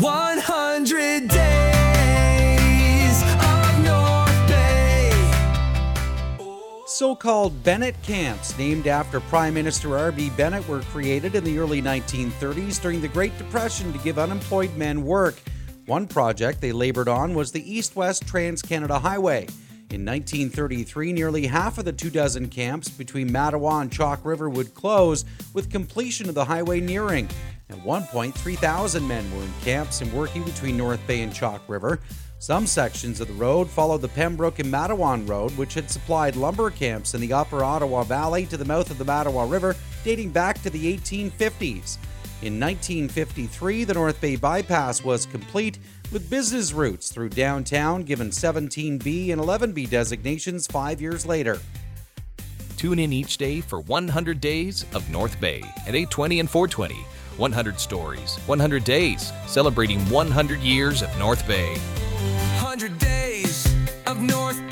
100 Days of North Bay. So-called Bennett camps, named after Prime Minister R.B. Bennett, were created in the early 1930s during the Great Depression to give unemployed men work. One project they labored on was the East-West Trans-Canada Highway. In 1933, nearly half of the 24 camps between Mattawa and Chalk River would close, with completion of the highway nearing. At one point, 3,000 men were in camps and working between North Bay and Chalk River. Some sections of the road followed the Pembroke and Matawan Road, which had supplied lumber camps in the upper Ottawa Valley to the mouth of the Mattawa River, dating back to the 1850s. In 1953, the North Bay Bypass was complete, with business routes through downtown given 17B and 11B designations 5 years later. Tune in each day for 100 Days of North Bay at 8:20 and 4:20. 100 stories, 100 days, celebrating 100 years of North Bay. 100 Days of North Bay.